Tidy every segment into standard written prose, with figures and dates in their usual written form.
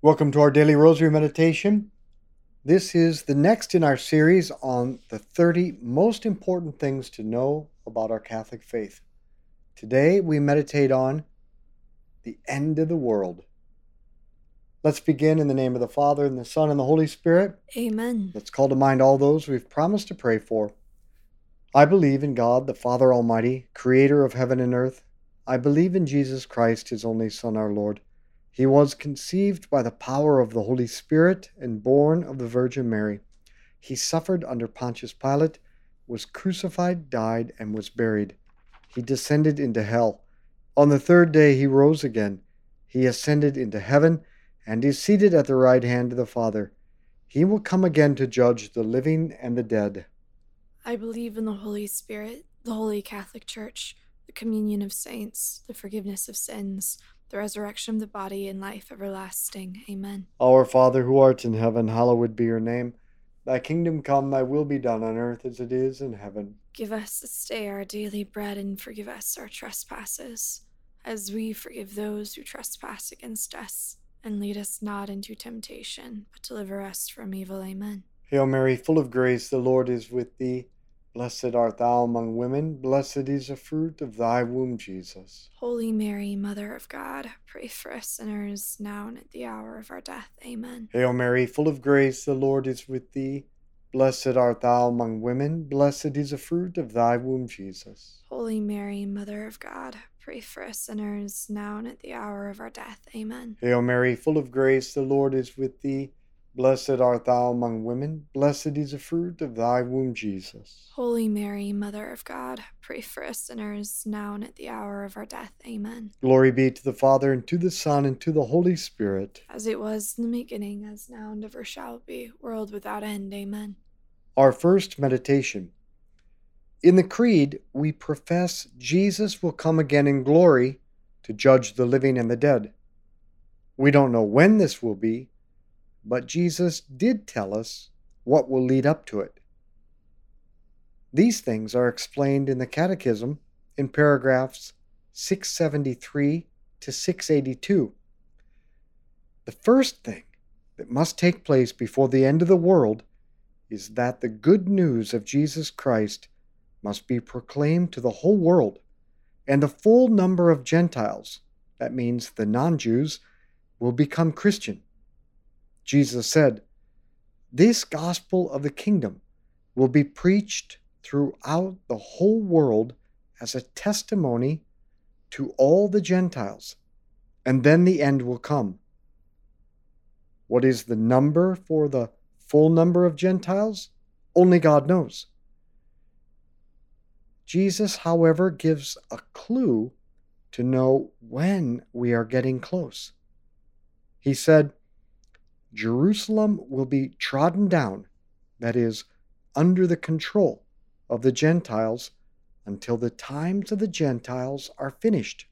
Welcome to our daily rosary meditation. This is the next in our series on the 30 most important things to know about our Catholic faith. Today we meditate on the end of the world. Let's begin in the name of the Father, and the Son, and the Holy Spirit. Amen. Let's call to mind all those we've promised to pray for. I believe in God, the Father Almighty, creator of heaven and earth. I believe in Jesus Christ, his only Son, our Lord. He was conceived by the power of the Holy Spirit and born of the Virgin Mary. He suffered under Pontius Pilate, was crucified, died, and was buried. He descended into hell. On the third day he rose again. He ascended into heaven and is seated at the right hand of the Father. He will come again to judge the living and the dead. I believe in the Holy Spirit, the Holy Catholic Church, the communion of saints, the forgiveness of sins, the resurrection of the body, and life everlasting. Amen. Our Father, who art in heaven, hallowed be your name. Thy kingdom come, thy will be done on earth as it is in heaven. Give us this day our daily bread, and forgive us our trespasses, as we forgive those who trespass against us. And lead us not into temptation, but deliver us from evil. Amen. Hail Mary, full of grace, the Lord is with thee. Blessed art thou among women, blessed is the fruit of thy womb, Jesus. Holy Mary, Mother of God, pray for us sinners, now and at the hour of our death. Amen. Hail Mary, full of grace, the Lord is with thee. Blessed art thou among women, blessed is the fruit of thy womb, Jesus. Holy Mary, Mother of God, pray for us sinners, now and at the hour of our death. Amen. Hail Mary, full of grace, the Lord is with thee. Blessed art thou among women, blessed is the fruit of thy womb, Jesus. Holy Mary, Mother of God, pray for us sinners, now and at the hour of our death. Amen. Glory be to the Father, and to the Son, and to the Holy Spirit. As it was in the beginning, as now, and ever shall be, world without end. Amen. Our first meditation. In the Creed, we profess Jesus will come again in glory to judge the living and the dead. We don't know when this will be, but Jesus did tell us what will lead up to it. These things are explained in the Catechism in paragraphs 673 to 682. The first thing that must take place before the end of the world is that the good news of Jesus Christ must be proclaimed to the whole world, and the full number of Gentiles, that means the non-Jews, will become Christian. Jesus said, "This gospel of the kingdom will be preached throughout the whole world as a testimony to all the Gentiles, and then the end will come." What is the number for the full number of Gentiles? Only God knows. Jesus, however, gives a clue to know when we are getting close. He said, "Jerusalem will be trodden down," that is, under the control of the Gentiles, until the times of the Gentiles are finished.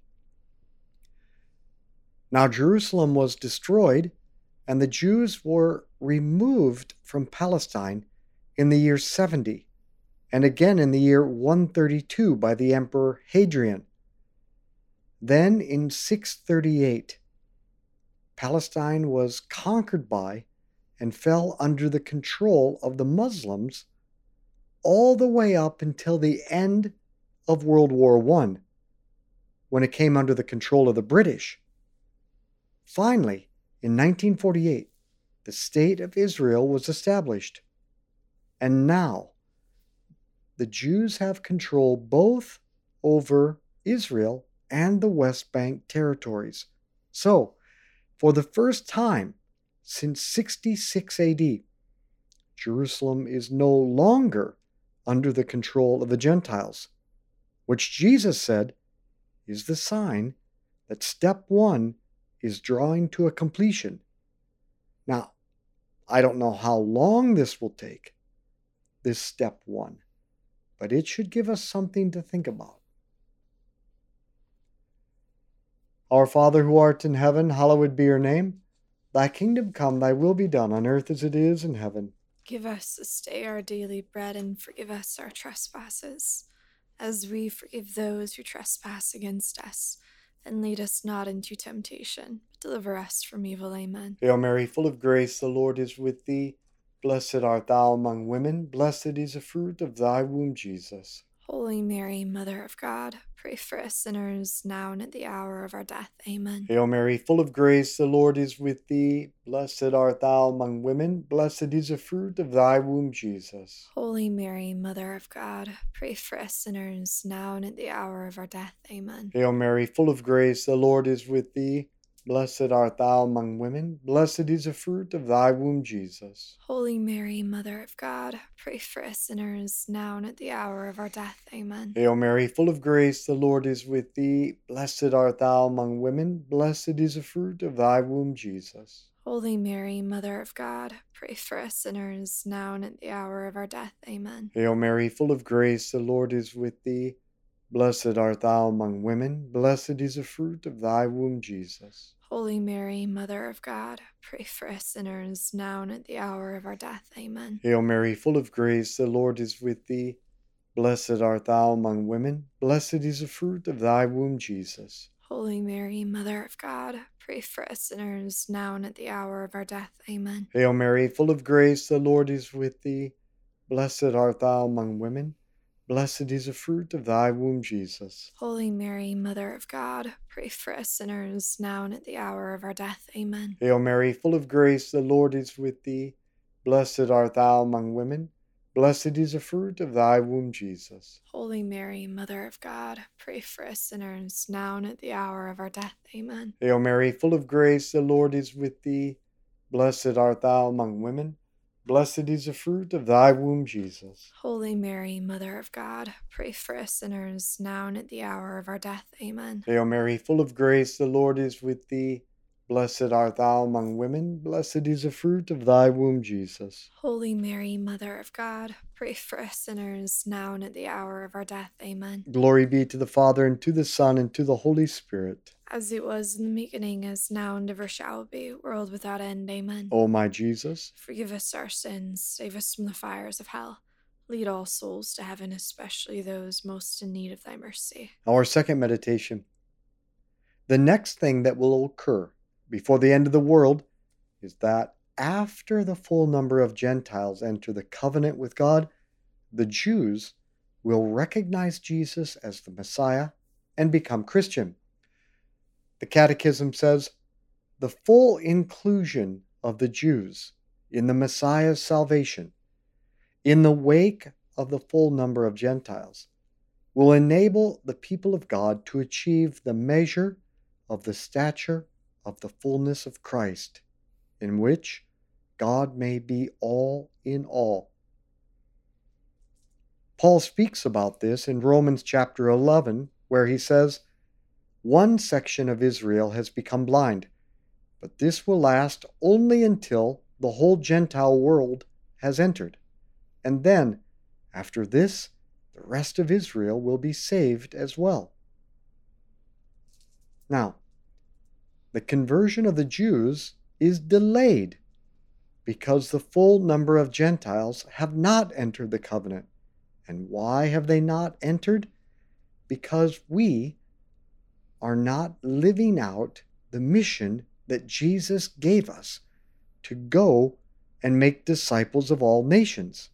Now Jerusalem was destroyed, and the Jews were removed from Palestine in the year 70, and again in the year 132 by the Emperor Hadrian. Then in 638, Palestine was conquered by and fell under the control of the Muslims all the way up until the end of World War I, when it came under the control of the British. Finally, in 1948, the State of Israel was established. And now, the Jews have control both over Israel and the West Bank territories. So, for the first time since 66 AD, Jerusalem is no longer under the control of the Gentiles, which Jesus said is the sign that step one is drawing to a completion. Now, I don't know how long this will take, this step one, but it should give us something to think about. Our Father who art in heaven, hallowed be your name. Thy kingdom come, thy will be done on earth as it is in heaven. Give us this day our daily bread, and forgive us our trespasses, as we forgive those who trespass against us. and lead us not into temptation, but deliver us from evil. Amen. Hail Mary, full of grace, the Lord is with thee. Blessed art thou among women, blessed is the fruit of thy womb, Jesus. Holy Mary, Mother of God, pray for us sinners, now and at the hour of our death. Amen. Hail Mary, full of grace, the Lord is with thee. Blessed art thou among women, blessed is the fruit of thy womb, Jesus. Holy Mary, Mother of God, pray for us sinners, now and at the hour of our death. Amen. Hail Mary, full of grace, the Lord is with thee. Blessed art thou among women, blessed is the fruit of thy womb, Jesus. Holy Mary, Mother of God, pray for us sinners, now and at the hour of our death. Amen. Hail Mary, full of grace, the Lord is with thee. Blessed art thou among women, blessed is the fruit of thy womb, Jesus. Holy Mary, Mother of God, pray for us sinners, now and at the hour of our death. Amen. Hail Mary, full of grace, the Lord is with thee. Blessed art thou among women, blessed is the fruit of thy womb, Jesus. Holy Mary, Mother of God, pray for us sinners, now and at the hour of our death. Amen. Hail Mary, full of grace, the Lord is with thee. Blessed art thou among women, blessed is the fruit of thy womb, Jesus. Holy Mary, Mother of God, pray for us sinners, now and at the hour of our death. Amen. Hail Mary, full of grace, the Lord is with thee. Blessed art thou among women, blessed is the fruit of thy womb, Jesus. Holy Mary, Mother of God, pray for us sinners, now and at the hour of our death. Amen. Hail Mary, full of grace, the Lord is with thee. Blessed art thou among women, blessed is the fruit of thy womb, Jesus. Holy Mary, Mother of God, pray for us sinners, now and at the hour of our death. Amen. Hail Mary, full of grace, the Lord is with thee. Blessed art thou among women, blessed is the fruit of thy womb, Jesus. Holy Mary, Mother of God, pray for us sinners, now and at the hour of our death. Amen. Hail Mary, full of grace, the Lord is with thee. Blessed art thou among women, blessed is the fruit of thy womb, Jesus. Holy Mary, Mother of God, pray for us sinners, now and at the hour of our death. Amen. Glory be to the Father, and to the Son, and to the Holy Spirit. As it was in the beginning, as now, and ever shall be, world without end. Amen. O my Jesus, forgive us our sins, save us from the fires of hell. Lead all souls to heaven, especially those most in need of thy mercy. our second meditation. The next thing that will occur before the end of the world is that after the full number of Gentiles enter the covenant with God, the Jews will recognize Jesus as the Messiah and become Christian. The Catechism says, the full inclusion of the Jews in the Messiah's salvation, in the wake of the full number of Gentiles, will enable the people of God to achieve the measure of the stature of the fullness of Christ, in which God may be all in all. Paul speaks about this in Romans chapter 11, where he says, one section of Israel has become blind, but this will last only until the whole Gentile world has entered. And then, after this, the rest of Israel will be saved as well. Now, the conversion of the Jews is delayed because the full number of Gentiles have not entered the covenant. And why have they not entered? Because we are not living out the mission that Jesus gave us to go and make disciples of all nations.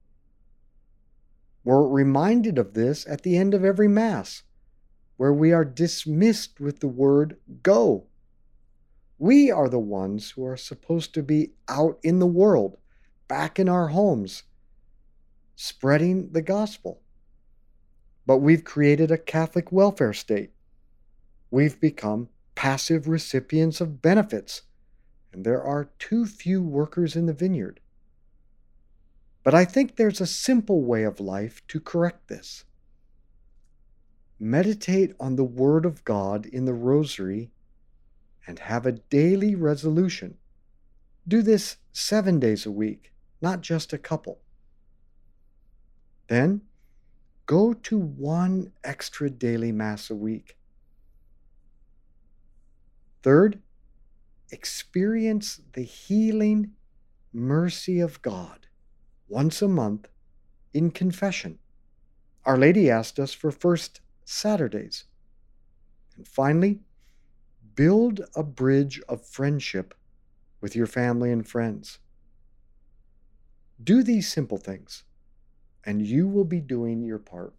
We're reminded of this at the end of every Mass, where we are dismissed with the word go. We are the ones who are supposed to be out in the world, back in our homes, spreading the gospel. But we've created a Catholic welfare state. We've become passive recipients of benefits, and there are too few workers in the vineyard. But I think there's a simple way of life to correct this. Meditate on the Word of God in the Rosary and have a daily resolution. Do this 7 days a week, not just a couple. Then, go to one extra daily Mass a week. Third, experience the healing mercy of God once a month in confession. Our Lady asked us for first Saturdays. And finally, build a bridge of friendship with your family and friends. Do these simple things, and you will be doing your part.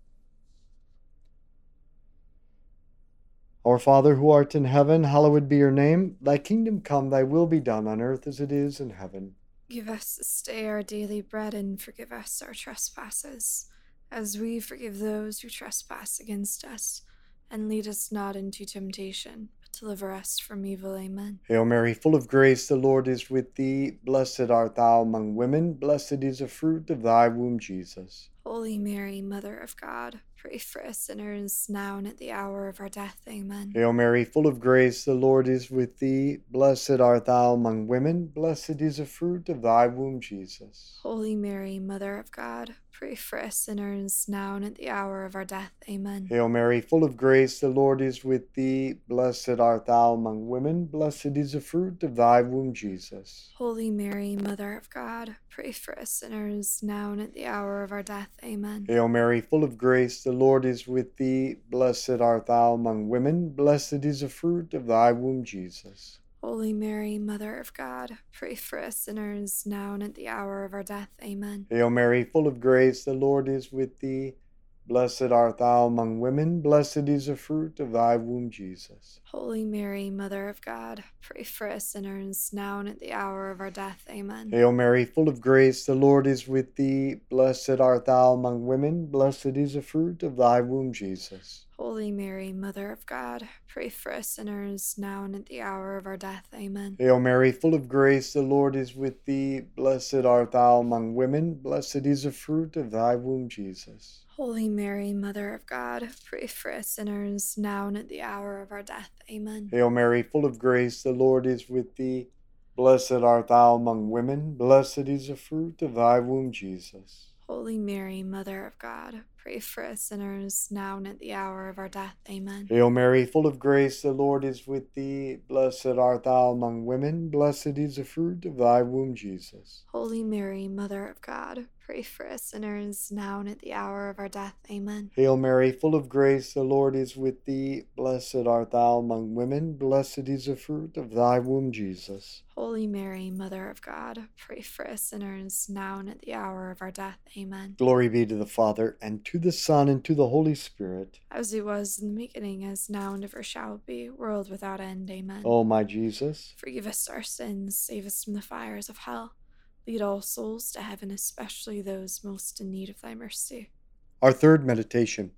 Our Father who art in heaven, hallowed be your name. Thy kingdom come, thy will be done on earth as it is in heaven. Give us this day our daily bread, and forgive us our trespasses, as we forgive those who trespass against us. And lead us not into temptation, but deliver us from evil. Amen. Hail Mary, full of grace, the Lord is with thee. Blessed art thou among women. Blessed is the fruit of thy womb, Jesus. Holy Mary, Mother of God, pray for us sinners, now and at the hour of our death. Amen. Hail Mary, full of grace, the Lord is with thee. Blessed art thou among women. Blessed is the fruit of thy womb, Jesus. Holy Mary, Mother of God, pray for us sinners, now and at the hour of our death. Amen. Hail Mary, full of grace, the Lord is with thee. Blessed art thou among women. Blessed is the fruit of thy womb, Jesus. Holy Mary, Mother of God, pray for us sinners, now and at the hour of our death. Amen. Hail Mary, full of grace, the Lord is with thee. Blessed art thou among women. Blessed is the fruit of thy womb, Jesus. Holy Mary, Mother of God, pray for us sinners, now and at the hour of our death. Amen. Hail Mary, full of grace, the Lord is with thee. Blessed art thou among women. Blessed is the fruit of thy womb, Jesus. Holy Mary, Mother of God, pray for us sinners, now and at the hour of our death. Amen. Hail Mary, full of grace, the Lord is with thee. Blessed art thou among women. Blessed is the fruit of thy womb, Jesus. Holy Mary, Mother of God, pray for us sinners, now and at the hour of our death. Amen. Hail Mary, full of grace, the Lord is with thee. Blessed art thou among women. Blessed is the fruit of thy womb, Jesus. Holy Mary, Mother of God, pray for us sinners, now and at the hour of our death. Amen. Hail Mary, full of grace, the Lord is with thee. Blessed art thou among women. Blessed is the fruit of thy womb, Jesus. Holy Mary, Mother of God, pray for us sinners, now and at the hour of our death. Amen. Hail Mary, full of grace, the Lord is with thee. Blessed art thou among women. Blessed is the fruit of thy womb, Jesus. Holy Mary, Mother of God, pray for us sinners, now and at the hour of our death. Amen. Hail Mary, full of grace, the Lord is with thee. Blessed art thou among women. Blessed is the fruit of thy womb, Jesus. Holy Mary, Mother of God, pray for us sinners, now and at the hour of our death. Amen. Glory be to the Father, and to the Son, and to the Holy Spirit. As it was in the beginning, as now, and ever shall be, world without end. Amen. O my Jesus, forgive us our sins, save us from the fires of hell. Lead all souls to heaven, especially those most in need of thy mercy. Our third meditation.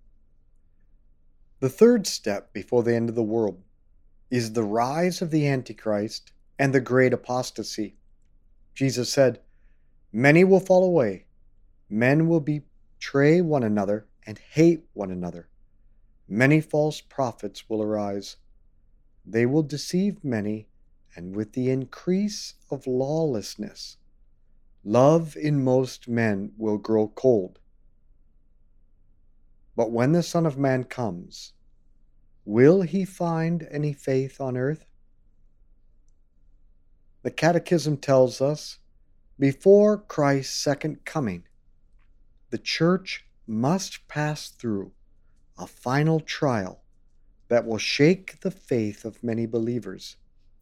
The third step before the end of the world is the rise of the Antichrist and the great apostasy. Jesus said, "Many will fall away. Men will betray one another and hate one another. Many false prophets will arise. They will deceive many, and with the increase of lawlessness, love in most men will grow cold. But when the Son of Man comes, will he find any faith on earth?" The Catechism tells us, before Christ's second coming, the Church must pass through a final trial that will shake the faith of many believers.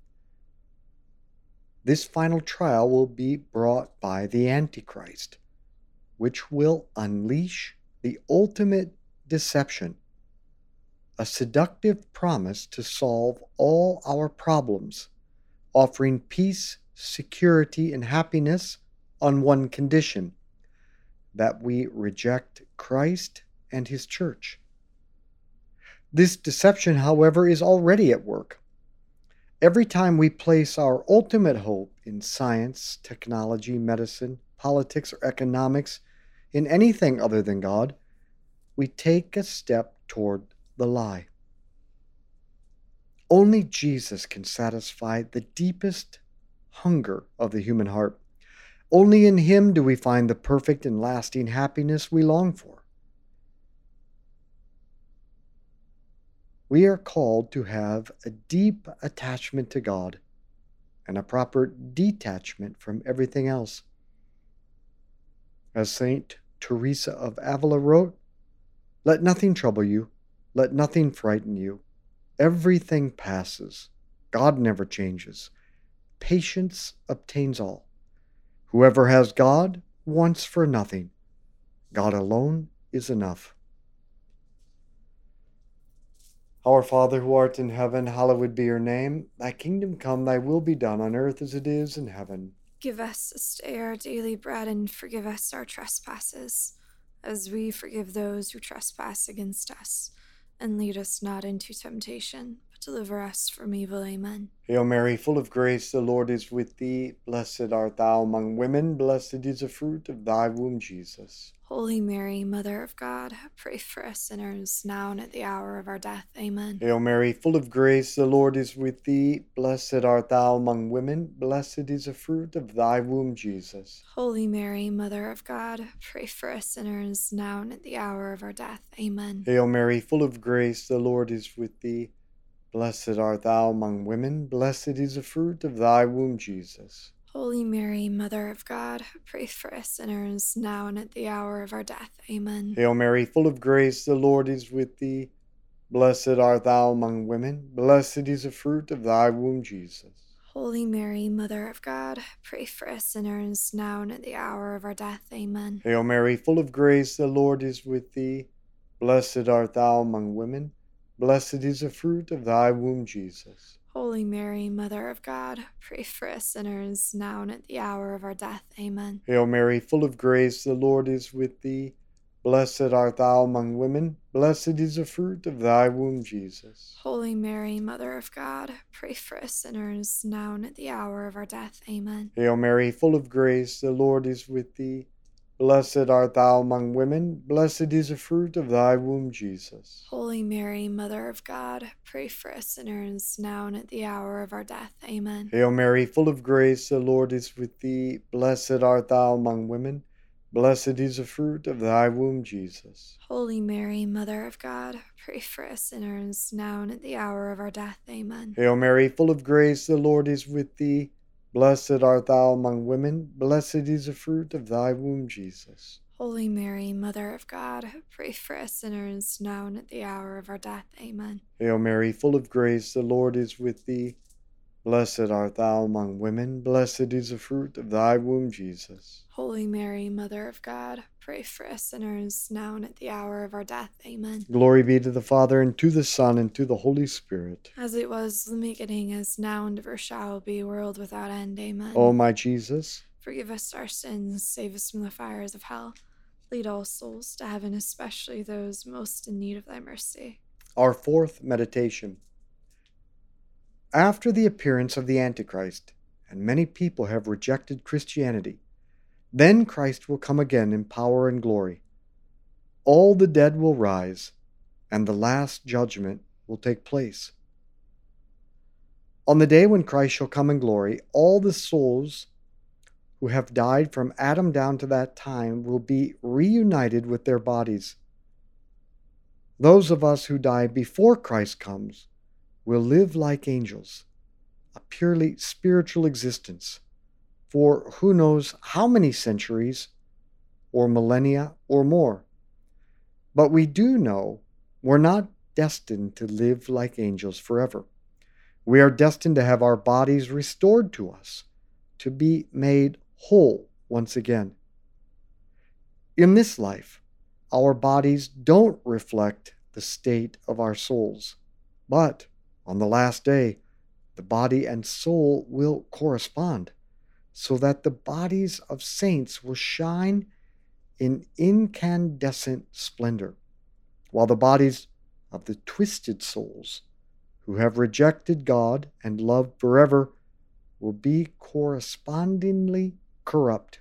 This final trial will be brought by the Antichrist, which will unleash the ultimate deception, a seductive promise to solve all our problems, offering peace, security, and happiness on one condition: that we reject Christ and his church. This deception, however, is already at work. Every time we place our ultimate hope in science, technology, medicine, politics, or economics, in anything other than God, we take a step toward the lie. Only Jesus can satisfy the deepest hunger of the human heart. Only in him do we find the perfect and lasting happiness we long for. We are called to have a deep attachment to God and a proper detachment from everything else. As Saint Teresa of Avila wrote, "Let nothing trouble you, let nothing frighten you. Everything passes. God never changes. Patience obtains all. Whoever has God wants for nothing. God alone is enough. Our Father who art in heaven, hallowed be your name. Thy kingdom come, thy will be done on earth as it is in heaven. Give us this day our daily bread, and forgive us our trespasses, as we forgive those who trespass against us. And lead us not into temptation, but deliver us from evil. Amen. Hail Mary, full of grace, the Lord is with thee. Blessed art thou among women, blessed is the fruit of thy womb, Jesus. Holy Mary, Mother of God, pray for us sinners, now and at the hour of our death. Amen. Hail Mary, full of grace, the Lord is with thee. Blessed art thou among women, blessed is the fruit of thy womb, Jesus. Holy Mary, Mother of God, pray for us sinners, now and at the hour of our death. Amen. Hail Mary, full of grace, the Lord is with thee. Blessed art thou among women, blessed is the fruit of thy womb, Jesus. Holy Mary, Mother of God, pray for us sinners, now and at the hour of our death. Amen. Hail Mary, full of grace, the Lord is with thee. Blessed art thou among women, blessed is the fruit of thy womb, Jesus. Holy Mary, Mother of God, pray for us sinners, now and at the hour of our death. Amen. Hail Mary, full of grace, the Lord is with thee. Blessed art thou among women, blessed is the fruit of thy womb, Jesus. Holy Mary, Mother of God, pray for us sinners, now and at the hour of our death. Amen. Hail Mary, full of grace, the Lord is with thee. Blessed art thou among women, blessed is the fruit of thy womb, Jesus. Holy Mary, Mother of God, pray for us sinners, now and at the hour of our death. Amen. Hail Mary, full of grace, the Lord is with thee. Blessed art thou among women, blessed is the fruit of thy womb, Jesus. Holy Mary, Mother of God, pray for us sinners, now and at the hour of our death. Amen. Hail Mary, full of grace, the Lord is with thee. Blessed art thou among women, blessed is the fruit of thy womb, Jesus. Holy Mary, Mother of God, pray for us sinners, now and at the hour of our death. Amen. Hail Mary, full of grace, the Lord is with thee. Blessed art thou among women, blessed is the fruit of thy womb, Jesus. Holy Mary, Mother of God, pray for us sinners, now and at the hour of our death. Amen. Hail Mary, full of grace, the Lord is with thee. Blessed art thou among women, blessed is the fruit of thy womb, Jesus. Holy Mary, Mother of God, pray for us sinners, now and at the hour of our death. Amen. Glory be to the Father, and to the Son, and to the Holy Spirit. As it was in the beginning, as now, and ever shall be, world without end. Amen. O my Jesus, forgive us our sins, save us from the fires of hell. Lead all souls to heaven, especially those most in need of thy mercy. Our fourth meditation. After the appearance of the Antichrist, and many people have rejected Christianity, then Christ will come again in power and glory. All the dead will rise, and the last judgment will take place. On the day when Christ shall come in glory, all the souls who have died from Adam down to that time will be reunited with their bodies. Those of us who die before Christ comes will live like angels, a purely spiritual existence, for who knows how many centuries or millennia or more. But we do know we're not destined to live like angels forever. We are destined to have our bodies restored to us, to be made whole once again. In this life, our bodies don't reflect the state of our souls, but on the last day, the body and soul will correspond, so that the bodies of saints will shine in incandescent splendor, while the bodies of the twisted souls who have rejected God and loved forever will be correspondingly corrupt.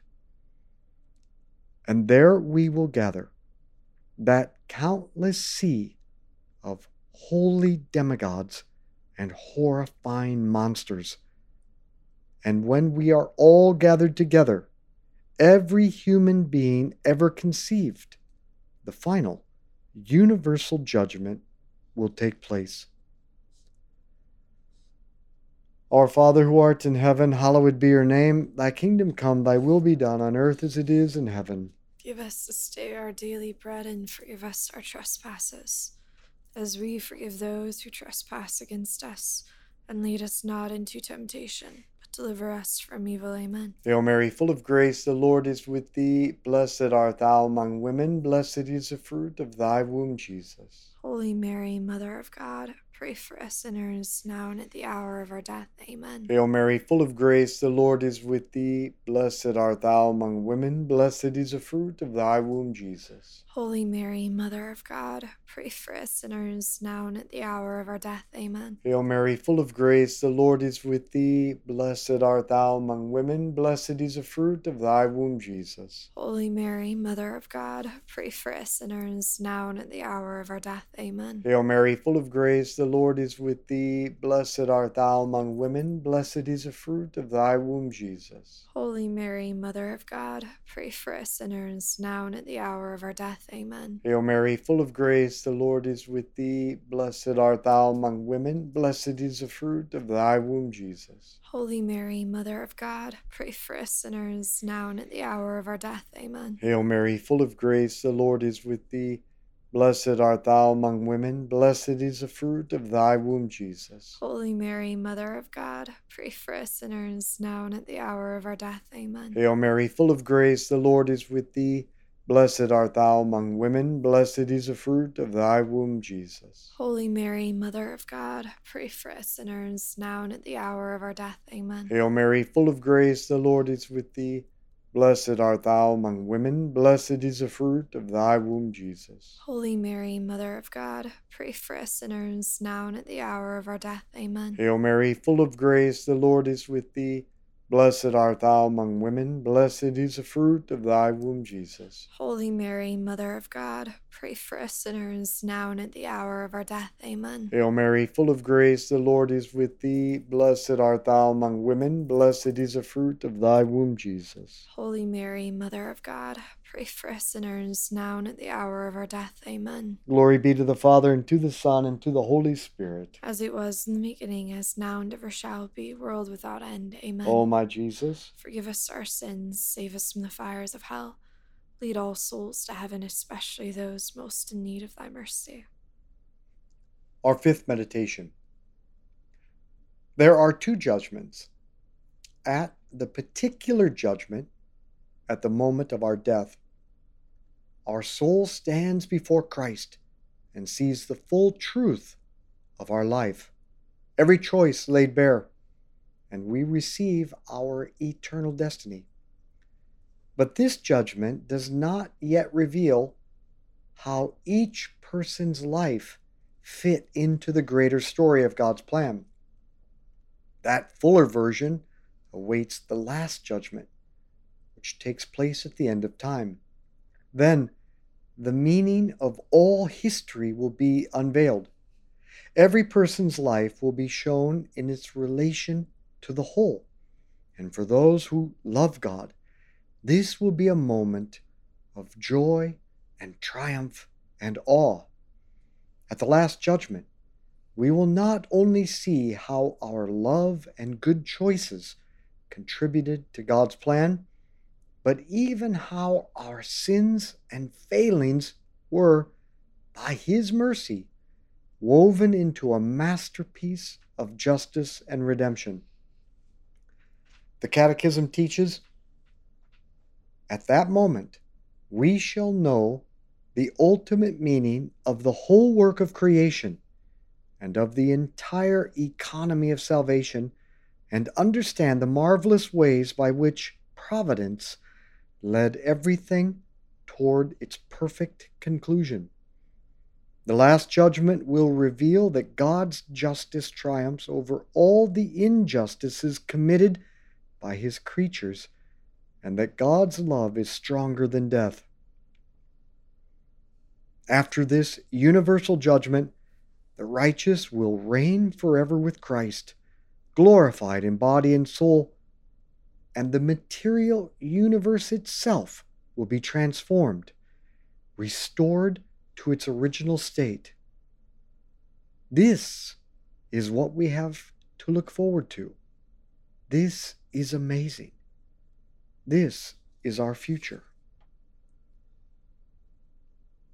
And there we will gather, that countless sea of holy demigods and horrifying monsters. And when we are all gathered together, every human being ever conceived, the final, universal judgment will take place. Our Father who art in heaven, hallowed be your name. Thy kingdom come, thy will be done on earth as it is in heaven. Give us this day our daily bread, and forgive us our trespasses, as we forgive those who trespass against us. And lead us not into temptation, but deliver us from evil. Amen. Hail Mary, full of grace, the Lord is with thee. Blessed art thou among women. Blessed is the fruit of thy womb, Jesus. Holy Mary, Mother of God, pray for us sinners, now and at the hour of our death. Amen. Hail Mary, full of grace, the Lord is with thee. Blessed art thou among women. Blessed is the fruit of thy womb, Jesus. Holy Mary, Mother of God, pray for us sinners, now and at the hour of our death. Amen. Hail Mary, full of grace, the Lord is with thee. Blessed art thou among women. Blessed is the fruit of thy womb, Jesus. Holy Mary, Mother of God, pray for us sinners, now and at the hour of our death. Amen. Hail Mary, full of grace, the Lord is with thee. Blessed art thou among women. Blessed is the fruit of thy womb, Jesus. Holy Mary, Mother of God, pray for us sinners, now and at the hour of our death. Amen. Hail Mary, full of grace, the Lord is with thee. Blessed art thou among women. Blessed is the fruit of thy womb, Jesus. Holy Mary, Mother of God, pray for us sinners, now and at the hour of our death. Amen. Hail Mary, full of grace, the Lord is with thee. Blessed art thou among women. Blessed is the fruit of thy womb, Jesus. Holy Mary, Mother of God, pray for us sinners, now and at the hour of our death. Amen. Hail Mary, full of grace, the Lord is with thee. Blessed art thou among women. Blessed is the fruit of thy womb, Jesus. Holy Mary, Mother of God, pray for us sinners, now and at the hour of our death. Amen. Hail Mary, full of grace, the Lord is with thee. Blessed art thou among women. Blessed is the fruit of thy womb, Jesus. Holy Mary, Mother of God, pray for us sinners, now and at the hour of our death. Amen. Hail Mary, full of grace, the Lord is with thee. Blessed art thou among women. Blessed is the fruit of thy womb, Jesus. Holy Mary, Mother of God, pray for us sinners, now and at the hour of our death. Amen. Hail Mary, full of grace, the Lord is with thee. Blessed art thou among women. Blessed is the fruit of thy womb, Jesus. Holy Mary, Mother of God, pray for us sinners, now and at the hour of our death. Amen. Glory be to the Father, and to the Son, and to the Holy Spirit. As it was in the beginning, as now and ever shall be, world without end. Amen. O my Jesus, forgive us our sins, save us from the fires of hell. Lead all souls to heaven, especially those most in need of thy mercy. Our fifth meditation. There are two judgments. At the particular judgment, at the moment of our death, our soul stands before Christ and sees the full truth of our life, every choice laid bare, and we receive our eternal destiny. But this judgment does not yet reveal how each person's life fit into the greater story of God's plan. That fuller version awaits the last judgment, which takes place at the end of time. Then, the meaning of all history will be unveiled. Every person's life will be shown in its relation to the whole. And for those who love God, this will be a moment of joy and triumph and awe. At the last judgment, we will not only see how our love and good choices contributed to God's plan, but even how our sins and failings were, by His mercy, woven into a masterpiece of justice and redemption. The Catechism teaches, at that moment, we shall know the ultimate meaning of the whole work of creation and of the entire economy of salvation, and understand the marvelous ways by which providence led everything toward its perfect conclusion. The last judgment will reveal that God's justice triumphs over all the injustices committed by His creatures, and that God's love is stronger than death. After this universal judgment, the righteous will reign forever with Christ, glorified in body and soul, and the material universe itself will be transformed, restored to its original state. This is what we have to look forward to. This is amazing. This is our future.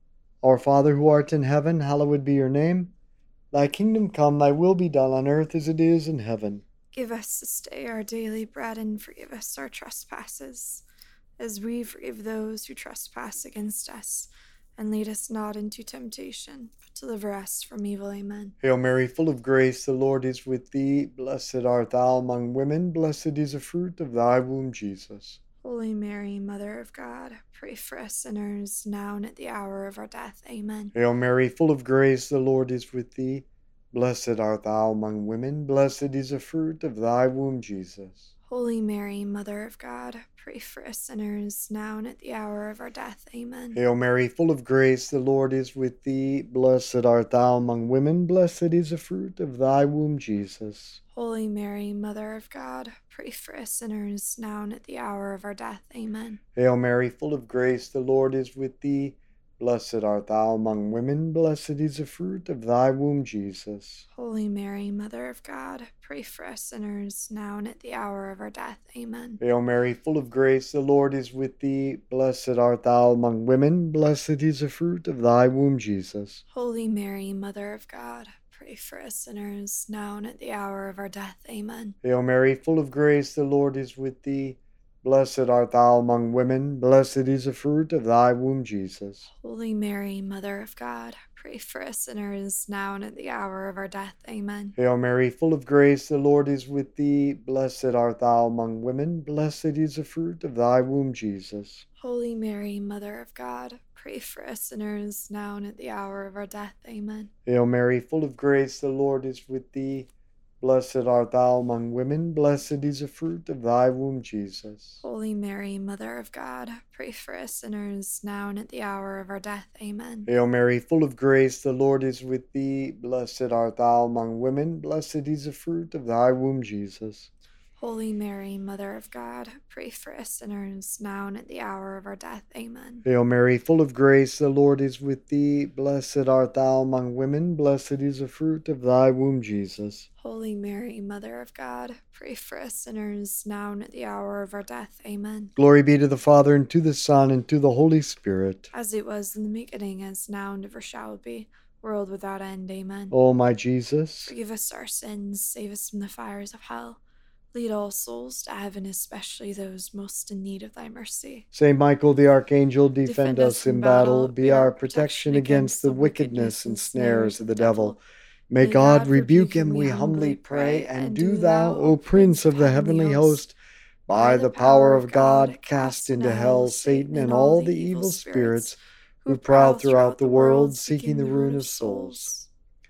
Our Father who art in heaven, hallowed be your name. Thy kingdom come, thy will be done on earth as it is in heaven. Give us this day our daily bread, and forgive us our trespasses, as we forgive those who trespass against us. And lead us not into temptation, but deliver us from evil. Amen. Hail Mary, full of grace, the Lord is with thee. Blessed art thou among women, blessed is the fruit of thy womb, Jesus. Holy Mary, Mother of God, pray for us sinners, now and at the hour of our death. Amen. Hail Mary, full of grace, the Lord is with thee. Blessed art thou among women, blessed is the fruit of thy womb, Jesus. Holy Mary, Mother of God, pray for us sinners, now and at the hour of our death. Amen. Hail Mary, full of grace, the Lord is with thee. Blessed art thou among women, blessed is the fruit of thy womb, Jesus. Holy Mary, Mother of God, pray for us sinners, now and at the hour of our death. Amen. Hail Mary, full of grace, the Lord is with thee. Blessed art thou among women, blessed is the fruit of thy womb, Jesus. Holy Mary, Mother of God, pray for us sinners, now and at the hour of our death. Amen. Hail Mary, full of grace, the Lord is with thee. Blessed art thou among women, blessed is the fruit of thy womb, Jesus. Holy Mary, Mother of God, pray for us sinners, now and at the hour of our death. Amen. Hail Mary, full of grace, the Lord is with thee. Blessed art thou among women, blessed is the fruit of thy womb, Jesus. Holy Mary, Mother of God, pray for us sinners, now and at the hour of our death. Amen. Hail Mary, full of grace, the Lord is with thee. Blessed art thou among women, blessed is the fruit of thy womb, Jesus. Holy Mary, Mother of God, pray for us sinners, now and at the hour of our death. Amen. Hail Mary, full of grace, the Lord is with thee. Blessed art thou among women, blessed is the fruit of thy womb, Jesus. Holy Mary, Mother of God, pray for us sinners, now and at the hour of our death. Amen. Hail Mary, full of grace, the Lord is with thee. Blessed art thou among women, blessed is the fruit of thy womb, Jesus. Holy Mary, Mother of God, pray for us sinners, now and at the hour of our death. Amen. Hail Mary, full of grace, the Lord is with thee. Blessed art thou among women, blessed is the fruit of thy womb, Jesus. Holy Mary, Mother of God, pray for us sinners, now and at the hour of our death. Amen. Glory be to the Father, and to the Son, and to the Holy Spirit. As it was in the beginning, as now, and ever shall be, world without end. Amen. O my Jesus, forgive us our sins, save us from the fires of hell. Lead all souls to heaven, especially those most in need of thy mercy. Saint Michael the Archangel, defend us in battle. Be our protection against the wickedness and snares of the devil. May God rebuke him, we humbly pray. And do thou, O Prince of the heavenly host, by the power of God, cast into hell Satan and all the evil spirits who prowl throughout the world, seeking the ruin of souls.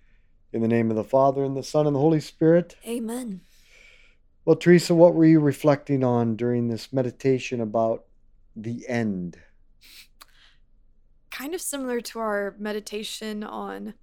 In the name of the Father, and the Son, and the Holy Spirit. Amen. Well, Teresa, what were you reflecting on during this meditation about the end? Kind of similar to our meditation on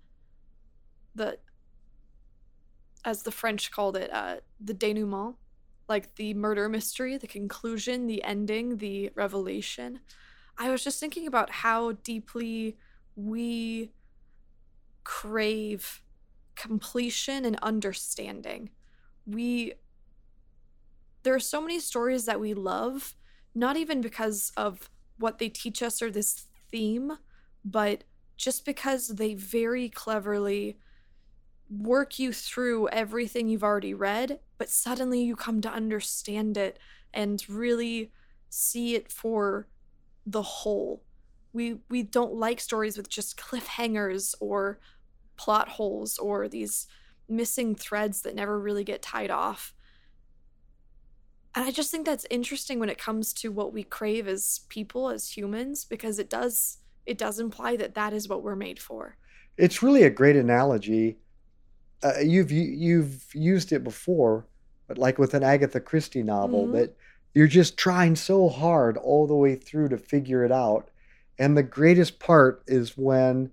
as the French called it, the denouement, like the murder mystery, the conclusion, the ending, the revelation. I was just thinking about how deeply we crave completion and understanding. There are so many stories that we love, not even because of what they teach us or this theme, but just because they very cleverly work you through everything you've already read, but suddenly you come to understand it and really see it for the whole. We don't like stories with just cliffhangers or plot holes or these missing threads that never really get tied off. And I just think that's interesting when it comes to what we crave as people, as humans, because it does imply that is what we're made for. It's really a great analogy. You've used it before, but like with an Agatha Christie novel, that you're just trying so hard all the way through to figure it out. And the greatest part is when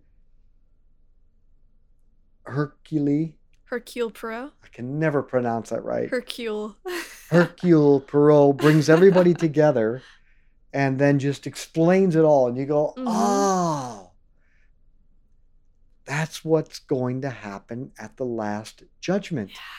Hercule Poirot, I can never pronounce that right. Hercule Poirot brings everybody together and then just explains it all. And you go, oh, that's what's going to happen at the Last Judgment. Yeah.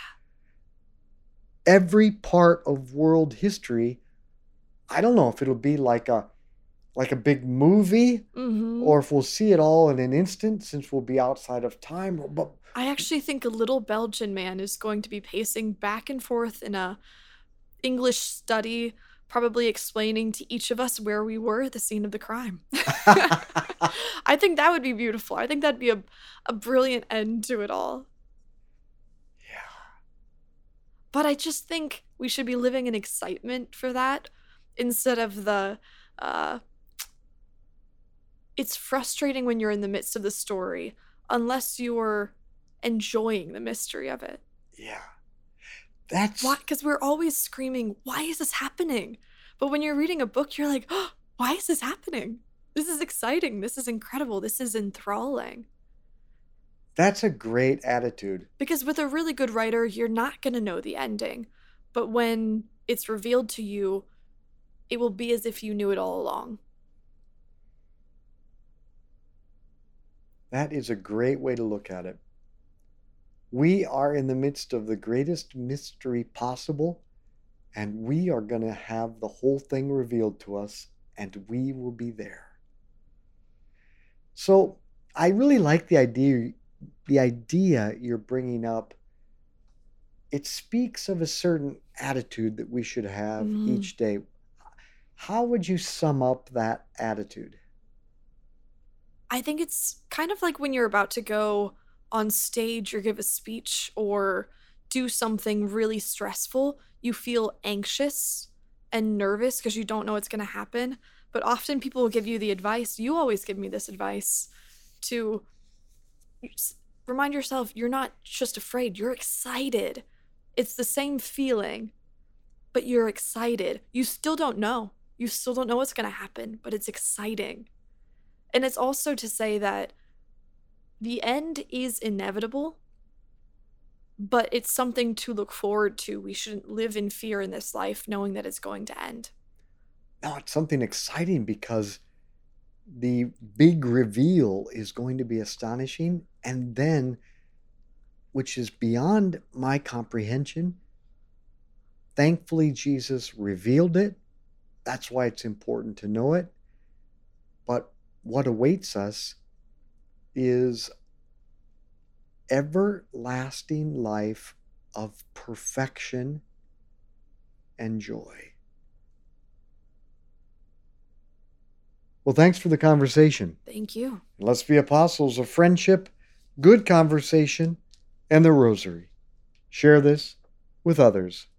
Every part of world history, I don't know if it'll be like a like a big movie, Mm-hmm. or if we'll see it all in an instant since we'll be outside of time. But I actually think a little Belgian man is going to be pacing back and forth in a English study, probably explaining to each of us where we were at the scene of the crime. I think that would be beautiful. I think that'd be a brilliant end to it all. Yeah. But I just think we should be living in excitement for that instead of the it's frustrating when you're in the midst of the story unless you're enjoying the mystery of it. Yeah. That's Why? Because we're always screaming, why is this happening? But when you're reading a book, you're like, oh, why is this happening? This is exciting. This is incredible. This is enthralling. that's a great attitude. Because with a really good writer, you're not going to know the ending. But when it's revealed to you, it will be as if you knew it all along. That is a great way to look at it. We are in the midst of the greatest mystery possible, and we are going to have the whole thing revealed to us, and we will be there. So I really like the idea you're bringing up. It speaks of a certain attitude that we should have each day. How would you sum up that attitude? I think it's kind of like when you're about to go on stage or give a speech or do something really stressful, you feel anxious and nervous because you don't know what's going to happen. But often people will give you the advice, you always give me this advice, to remind yourself you're not just afraid, you're excited. It's the same feeling, but you're excited. You still don't know. You still don't know what's going to happen, but it's exciting. And it's also to say that the end is inevitable, but it's something to look forward to. We shouldn't live in fear in this life knowing that it's going to end. No, it's something exciting because the big reveal is going to be astonishing. And then, which is beyond my comprehension, thankfully Jesus revealed it. That's why it's important to know it. But what awaits us is everlasting life of perfection and joy. Well, thanks for the conversation. Thank you. Let's be apostles of friendship, good conversation, and the rosary. Share this with others.